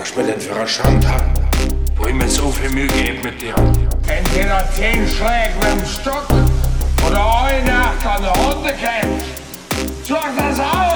Was mir denn für eine Schande hat, wo ich mir so viel Mühe gebe mit dir. Entweder 10 Schläge mit dem Stock oder eine Nacht an der Hunde kennt. Sag das aus!